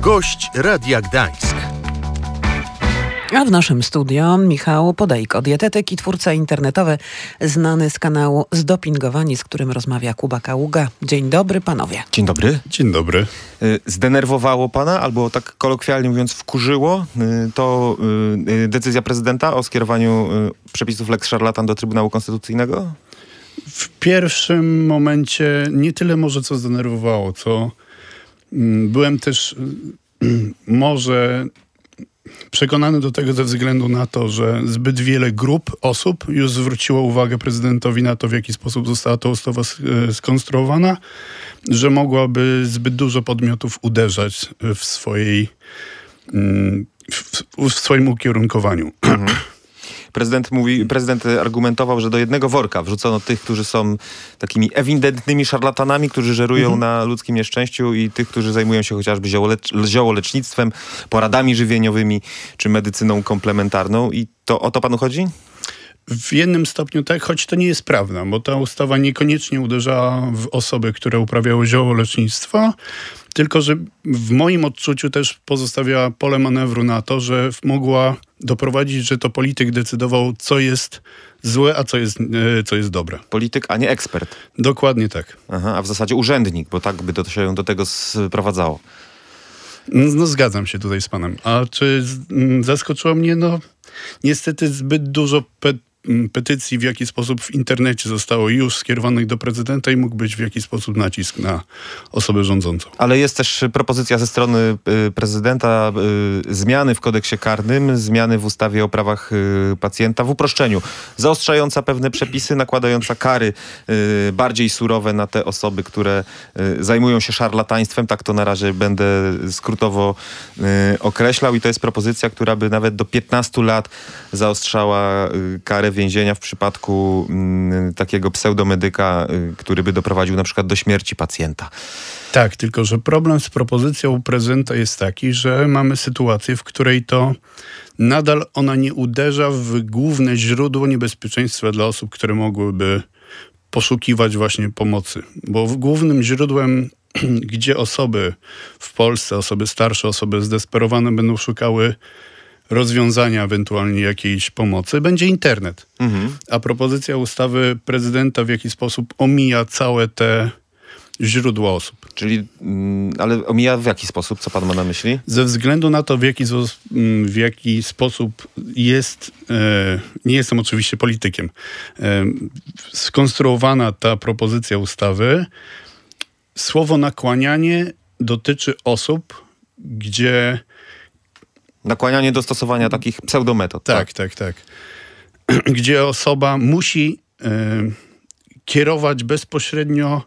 Gość Radia Gdańsk. A w naszym studio Michał Podejko, dietetyk i twórca internetowy, znany z kanału Zdopingowani, z którym rozmawia Kuba Kaługa. Dzień dobry, panowie. Dzień dobry. Dzień dobry. Zdenerwowało pana, albo tak kolokwialnie mówiąc wkurzyło, to decyzja prezydenta o skierowaniu przepisów Lex Szarlatan do Trybunału Konstytucyjnego? W pierwszym momencie nie tyle może co zdenerwowało, co byłem też może przekonany do tego ze względu na to, że zbyt wiele grup osób już zwróciło uwagę prezydentowi na to, w jaki sposób została ta ustawa skonstruowana, że mogłaby zbyt dużo podmiotów uderzać w swoim ukierunkowaniu. Prezydent argumentował, że do jednego worka wrzucono tych, którzy są takimi ewidentnymi szarlatanami, którzy żerują na ludzkim nieszczęściu, i tych, którzy zajmują się chociażby ziołolecznictwem, poradami żywieniowymi czy medycyną komplementarną. I to o to panu chodzi? W jednym stopniu tak, choć to nie jest prawda, bo ta ustawa niekoniecznie uderzała w osoby, które uprawiały ziołolecznictwo, tylko że w moim odczuciu też pozostawiała pole manewru na to, że mogła doprowadzić, że to polityk decydował, co jest złe, a co jest dobre. Polityk, a nie ekspert. Dokładnie tak. Aha, a w zasadzie urzędnik, bo tak by to się do tego sprowadzało. No zgadzam się tutaj z panem. A czy zaskoczyło mnie? No niestety zbyt dużo petycji w jaki sposób w internecie zostało już skierowanych do prezydenta i mógł być w jakiś sposób nacisk na osobę rządzącą. Ale jest też propozycja ze strony prezydenta zmiany w kodeksie karnym, zmiany w ustawie o prawach pacjenta w uproszczeniu, zaostrzająca pewne przepisy, nakładająca kary bardziej surowe na te osoby, które zajmują się szarlataństwem. Tak to na razie będę skrótowo określał, i to jest propozycja, która by nawet do 15 lat zaostrzała karę więzienia w przypadku takiego pseudomedyka, który by doprowadził na przykład do śmierci pacjenta. Tak, tylko że problem z propozycją prezydenta jest taki, że mamy sytuację, w której to nadal ona nie uderza w główne źródło niebezpieczeństwa dla osób, które mogłyby poszukiwać właśnie pomocy. Bo głównym źródłem, gdzie osoby w Polsce, osoby starsze, osoby zdesperowane będą szukały rozwiązania, ewentualnie jakiejś pomocy, będzie internet. A propozycja ustawy prezydenta w jaki sposób omija całe te źródła osób. Czyli, ale omija w jaki sposób? Co pan ma na myśli? Ze względu na to, w jaki sposób jest, nie jestem oczywiście politykiem, skonstruowana ta propozycja ustawy, słowo nakłanianie dotyczy osób, gdzie Nakłanianie do stosowania takich pseudometod. Tak. Gdzie osoba musi kierować bezpośrednio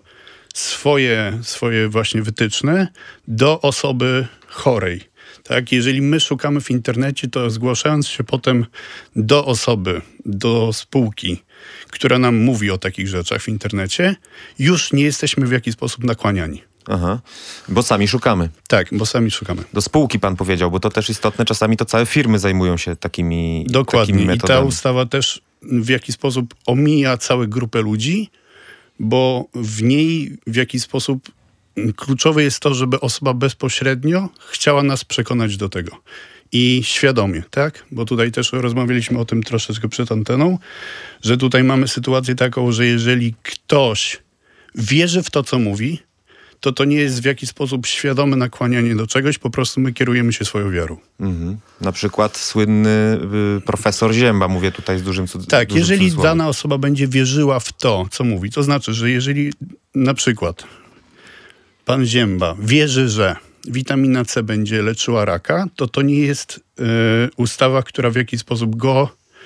swoje właśnie wytyczne do osoby chorej. Tak? Jeżeli my szukamy w internecie, to zgłaszając się potem do osoby, do spółki, która nam mówi o takich rzeczach w internecie, już nie jesteśmy w jakiś sposób nakłaniani. Aha, bo sami szukamy. Tak, bo sami szukamy. Do spółki pan powiedział, bo to też istotne. Czasami to całe firmy zajmują się takimi metodami. I ta ustawa też w jakiś sposób omija całą grupę ludzi, bo w niej w jakiś sposób kluczowe jest to, żeby osoba bezpośrednio chciała nas przekonać do tego. I świadomie, tak? Bo tutaj też rozmawialiśmy o tym troszeczkę przed anteną, że tutaj mamy sytuację taką, że jeżeli ktoś wierzy w to, co mówi, to nie jest w jakiś sposób świadome nakłanianie do czegoś, po prostu my kierujemy się swoją wiarą. Na przykład słynny profesor Zięba, mówię tutaj z dużym cudzysłowiem. Tak, jeżeli dana osoba będzie wierzyła w to, co mówi, to znaczy, że jeżeli na przykład pan Zięba wierzy, że witamina C będzie leczyła raka, to nie jest ustawa, która w jakiś sposób go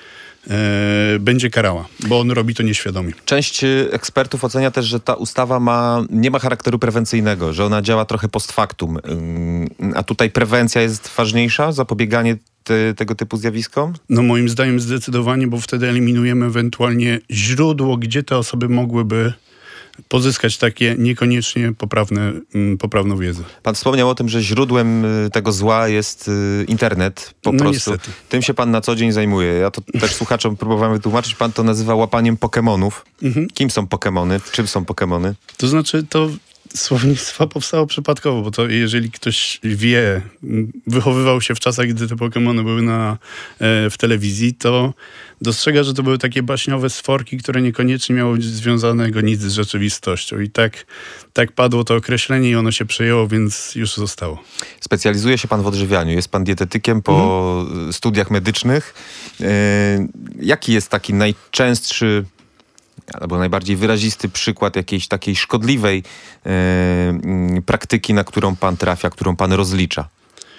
będzie karała, bo on robi to nieświadomie. Część ekspertów ocenia też, że ta ustawa nie ma charakteru prewencyjnego, że ona działa trochę post factum. A tutaj prewencja jest ważniejsza, zapobieganie tego typu zjawiskom? No moim zdaniem zdecydowanie, bo wtedy eliminujemy ewentualnie źródło, gdzie te osoby mogłyby pozyskać takie niekoniecznie poprawną wiedzę. Pan wspomniał o tym, że źródłem tego zła jest internet. Po prostu. Niestety. Tym się pan na co dzień zajmuje. Ja to też słuchaczom próbowałem wytłumaczyć. Pan to nazywa łapaniem Pokemonów. Kim są Pokemony? Czym są Pokemony? To znaczy, to słownictwo powstało przypadkowo, bo to jeżeli ktoś wie, wychowywał się w czasach, gdy te Pokemony były w telewizji, to dostrzega, że to były takie baśniowe stworki, które niekoniecznie miały związanego nic z rzeczywistością. I tak padło to określenie i ono się przejęło, więc już zostało. Specjalizuje się pan w odżywianiu. Jest pan dietetykiem po studiach medycznych. Jaki jest taki najczęstszy albo najbardziej wyrazisty przykład jakiejś takiej szkodliwej praktyki, na którą pan trafia, którą pan rozlicza?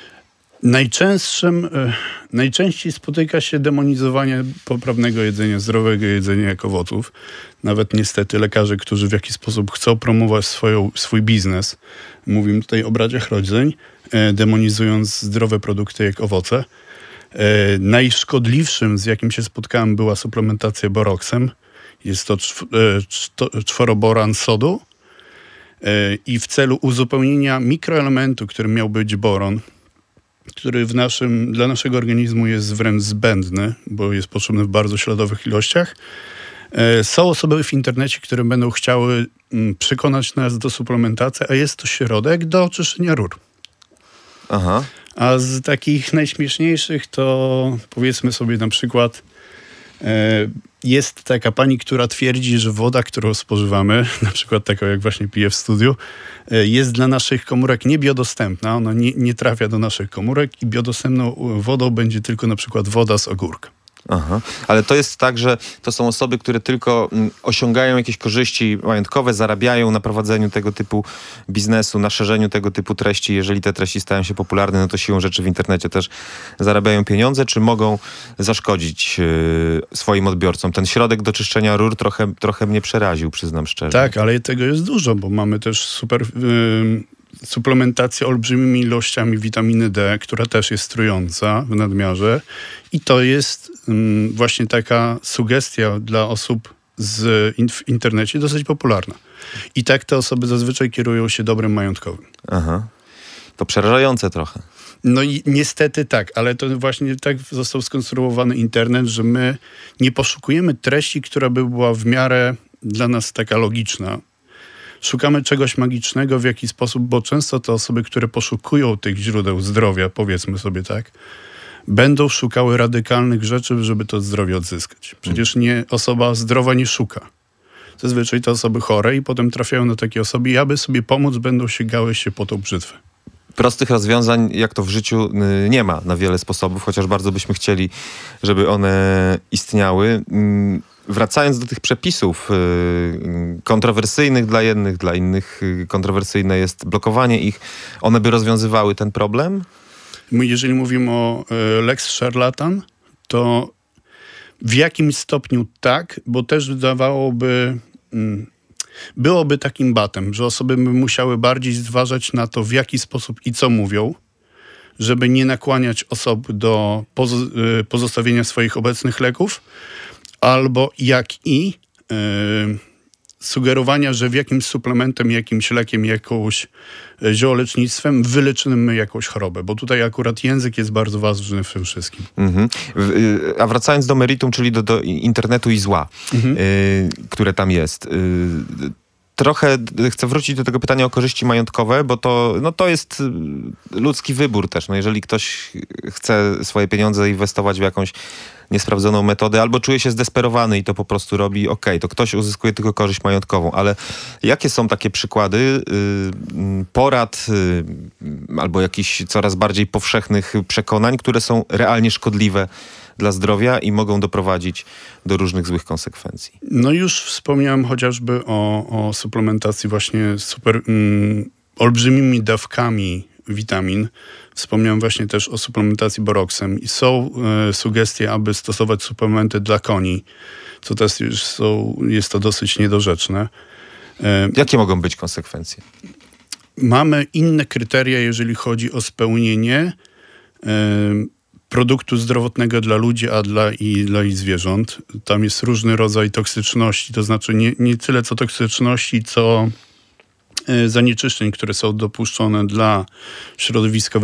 Najczęściej spotyka się demonizowanie poprawnego jedzenia, zdrowego jedzenia jak owoców. Nawet niestety lekarze, którzy w jakiś sposób chcą promować swój biznes, mówimy tutaj o braciach Rodzeń, demonizując zdrowe produkty jak owoce. Najszkodliwszym, z jakim się spotkałem, była suplementacja boroksem. Jest to czworoboran sodu i w celu uzupełnienia mikroelementu, którym miał być boron, który dla naszego organizmu jest wręcz zbędny, bo jest potrzebny w bardzo śladowych ilościach. Są osoby w internecie, które będą chciały przekonać nas do suplementacji, a jest to środek do oczyszczenia rur. Aha. A z takich najśmieszniejszych to powiedzmy sobie na przykład jest taka pani, która twierdzi, że woda, którą spożywamy, na przykład taką jak właśnie piję w studiu, jest dla naszych komórek niebiodostępna. Ona nie trafia do naszych komórek i biodostępną wodą będzie tylko na przykład woda z ogórka. Aha. Ale to jest tak, że to są osoby, które tylko osiągają jakieś korzyści majątkowe, zarabiają na prowadzeniu tego typu biznesu, na szerzeniu tego typu treści. Jeżeli te treści stają się popularne, no to siłą rzeczy w internecie też zarabiają pieniądze, czy mogą zaszkodzić swoim odbiorcom? Ten środek do czyszczenia rur trochę mnie przeraził, przyznam szczerze. Tak, ale tego jest dużo, bo mamy też suplementację olbrzymimi ilościami witaminy D, która też jest trująca w nadmiarze. I to jest właśnie taka sugestia dla osób w internecie dosyć popularna. I tak te osoby zazwyczaj kierują się dobrem majątkowym. Aha. To przerażające trochę. No i niestety tak, ale to właśnie tak został skonstruowany internet, że my nie poszukujemy treści, która by była w miarę dla nas taka logiczna. Szukamy czegoś magicznego w jakiś sposób, bo często te osoby, które poszukują tych źródeł zdrowia, powiedzmy sobie tak, będą szukały radykalnych rzeczy, żeby to zdrowie odzyskać. Przecież osoba zdrowa nie szuka. Zazwyczaj to osoby chore i potem trafiają do takiej osoby i aby sobie pomóc, będą sięgały się po tą brzytwę. Prostych rozwiązań, jak to w życiu, nie ma na wiele sposobów, chociaż bardzo byśmy chcieli, żeby one istniały. Wracając do tych przepisów kontrowersyjnych dla jednych, dla innych kontrowersyjne jest blokowanie ich, one by rozwiązywały ten problem? Jeżeli mówimy o Lex Szarlatan, to w jakimś stopniu tak, bo też byłoby takim batem, że osoby by musiały bardziej zważać na to, w jaki sposób i co mówią, żeby nie nakłaniać osób do pozostawienia swoich obecnych leków, albo sugerowania, że w jakimś suplementem, jakimś lekiem, jakąś ziołolecznictwem wyleczymy jakąś chorobę, bo tutaj akurat język jest bardzo ważny w tym wszystkim. A wracając do meritum, czyli do internetu i zła, które tam jest. Trochę chcę wrócić do tego pytania o korzyści majątkowe, bo to jest ludzki wybór też. No jeżeli ktoś chce swoje pieniądze inwestować w jakąś niesprawdzoną metodę, albo czuje się zdesperowany i to po prostu robi, to ktoś uzyskuje tylko korzyść majątkową. Ale jakie są takie przykłady porad albo jakichś coraz bardziej powszechnych przekonań, które są realnie szkodliwe dla zdrowia i mogą doprowadzić do różnych złych konsekwencji? No już wspomniałem chociażby o suplementacji właśnie olbrzymimi dawkami witamin. Wspomniałem właśnie też o suplementacji boroksem i są sugestie, aby stosować suplementy dla koni, co też już jest to dosyć niedorzeczne. Jakie mogą być konsekwencje? Mamy inne kryteria, jeżeli chodzi o spełnienie produktu zdrowotnego dla ludzi, a dla zwierząt. Tam jest różny rodzaj toksyczności, to znaczy nie tyle co toksyczności, co zanieczyszczeń, które są dopuszczone dla środowiska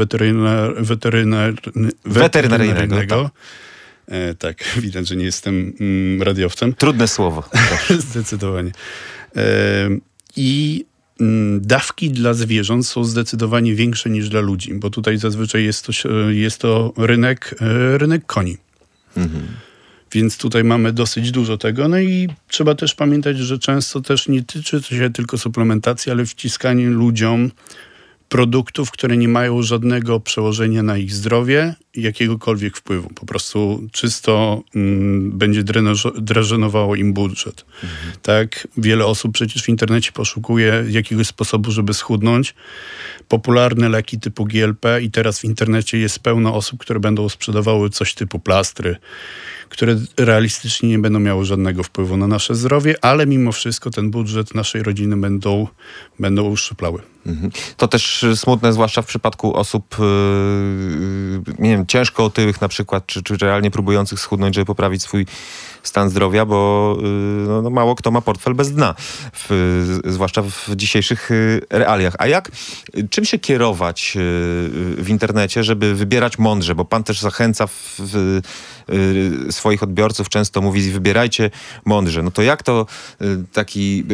weterynaryjnego. Tak, widać, że nie jestem radiowcem. Trudne słowo. Zdecydowanie. I dawki dla zwierząt są zdecydowanie większe niż dla ludzi, bo tutaj zazwyczaj jest to rynek koni. Więc tutaj mamy dosyć dużo tego. No i trzeba też pamiętać, że często też nie tyczy to się tylko suplementacji, ale wciskanie ludziom produktów, które nie mają żadnego przełożenia na ich zdrowie i jakiegokolwiek wpływu. Po prostu czysto będzie drażenowało im budżet. Tak? Wiele osób przecież w internecie poszukuje jakiegoś sposobu, żeby schudnąć. Popularne leki typu GLP i teraz w internecie jest pełno osób, które będą sprzedawały coś typu plastry, które realistycznie nie będą miały żadnego wpływu na nasze zdrowie, ale mimo wszystko ten budżet naszej rodziny będą uszczuplały. To też smutne, zwłaszcza w przypadku osób, nie wiem, ciężko otyłych na przykład, czy realnie próbujących schudnąć, żeby poprawić swój stan zdrowia, bo no, mało kto ma portfel bez dna, zwłaszcza w dzisiejszych realiach. A czym się kierować w internecie, żeby wybierać mądrze? Bo pan też zachęca swoich odbiorców, często mówi, wybierajcie mądrze. No to jak to taki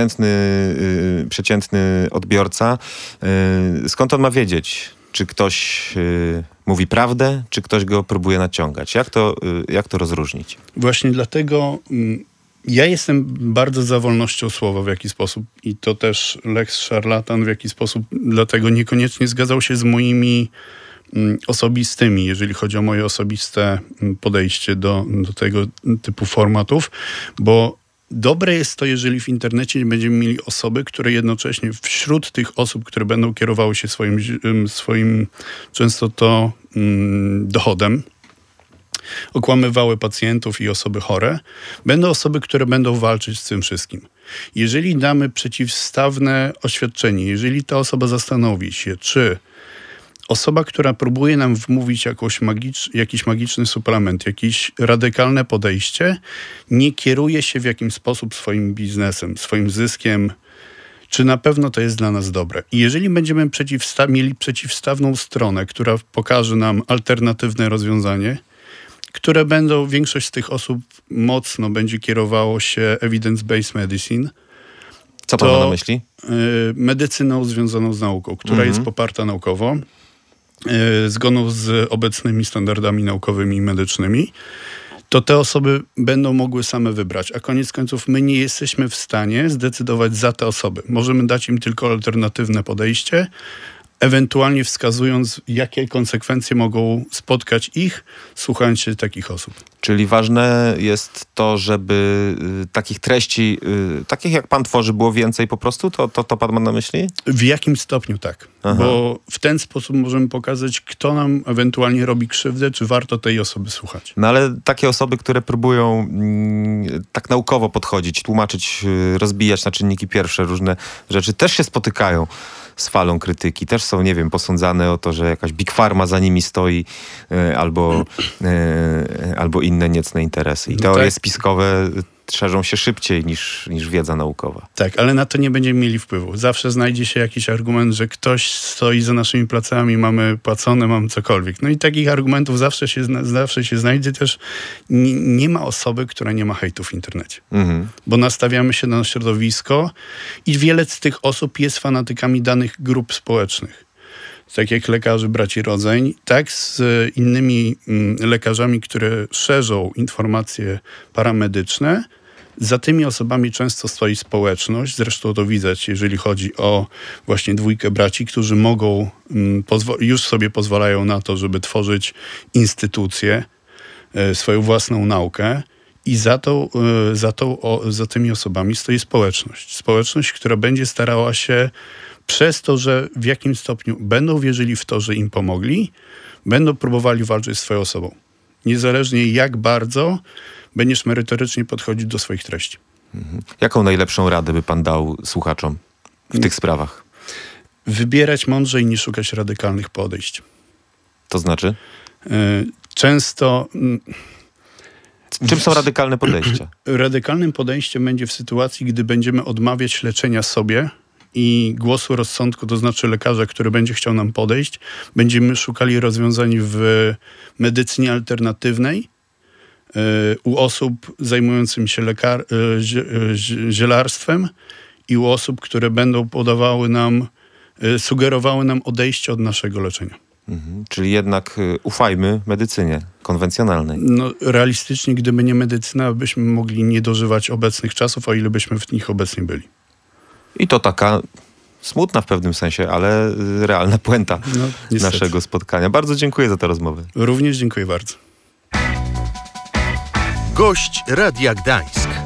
przeciętny odbiorca, skąd on ma wiedzieć, czy ktoś mówi prawdę, czy ktoś go próbuje naciągać? Jak to rozróżnić? Właśnie dlatego ja jestem bardzo za wolnością słowa w jakiś sposób i to też Lex Szarlatan w jakiś sposób dlatego niekoniecznie zgadzał się z moimi osobistymi, jeżeli chodzi o moje osobiste podejście do tego typu formatów, bo dobre jest to, jeżeli w internecie będziemy mieli osoby, które jednocześnie wśród tych osób, które będą kierowały się swoim często to dochodem, okłamywały pacjentów i osoby chore, będą osoby, które będą walczyć z tym wszystkim. Jeżeli damy przeciwstawne oświadczenie, jeżeli ta osoba zastanowi się, czy osoba, która próbuje nam wmówić jakiś magiczny suplement, jakieś radykalne podejście, nie kieruje się w jakiś sposób swoim biznesem, swoim zyskiem, czy na pewno to jest dla nas dobre. I jeżeli będziemy mieli przeciwstawną stronę, która pokaże nam alternatywne rozwiązanie, które większość z tych osób mocno będzie kierowało się evidence-based medicine. Co pan ma na myśli? Medycyną związaną z nauką, która jest poparta naukowo, zgodną z obecnymi standardami naukowymi i medycznymi, to te osoby będą mogły same wybrać. A koniec końców my nie jesteśmy w stanie zdecydować za te osoby. Możemy dać im tylko alternatywne podejście, ewentualnie wskazując, jakie konsekwencje mogą spotkać ich, słuchając się takich osób. Czyli ważne jest to, żeby takich treści, takich jak pan tworzy, było więcej po prostu? To pan ma na myśli? W jakim stopniu tak. Aha. Bo w ten sposób możemy pokazać, kto nam ewentualnie robi krzywdę, czy warto tej osoby słuchać. No ale takie osoby, które próbują tak naukowo podchodzić, tłumaczyć, rozbijać na czynniki pierwsze różne rzeczy, też się spotykają z falą krytyki. Też są, nie wiem, posądzane o to, że jakaś Big Pharma za nimi stoi albo inne niecne interesy. I teorie spiskowe szerzą się szybciej niż wiedza naukowa. Tak, ale na to nie będziemy mieli wpływu. Zawsze znajdzie się jakiś argument, że ktoś stoi za naszymi plecami, mamy płacone, mamy cokolwiek. No i takich argumentów zawsze się znajdzie. Też nie ma osoby, która nie ma hejtu w internecie. Bo nastawiamy się na środowisko i wiele z tych osób jest fanatykami danych grup społecznych. Tak jak lekarzy braci Rodzeń, tak z innymi lekarzami, które szerzą informacje paramedyczne. Za tymi osobami często stoi społeczność. Zresztą to widać, jeżeli chodzi o właśnie dwójkę braci, którzy mogą, już sobie pozwalają na to, żeby tworzyć instytucje, swoją własną naukę. I za tymi osobami stoi społeczność. Społeczność, która będzie starała się przez to, że w jakim stopniu będą wierzyli w to, że im pomogli, będą próbowali walczyć z swoją osobą. Niezależnie jak bardzo będziesz merytorycznie podchodzić do swoich treści. Jaką najlepszą radę by pan dał słuchaczom w tych sprawach? Wybierać mądrzej niż szukać radykalnych podejść. To znaczy? Często... Czym są radykalne podejścia? Radykalnym podejściem będzie w sytuacji, gdy będziemy odmawiać leczenia sobie i głosu rozsądku, to znaczy lekarza, który będzie chciał nam podejść. Będziemy szukali rozwiązań w medycynie alternatywnej u osób zajmujących się zielarstwem i u osób, które będą sugerowały nam odejście od naszego leczenia. Czyli jednak ufajmy medycynie konwencjonalnej. No, realistycznie, gdyby nie medycyna, byśmy mogli nie dożywać obecnych czasów, o ile byśmy w nich obecnie byli. I to taka smutna w pewnym sensie, ale realna puenta naszego spotkania. Bardzo dziękuję za tę rozmowę. Również dziękuję bardzo. Gość Radia Gdańsk.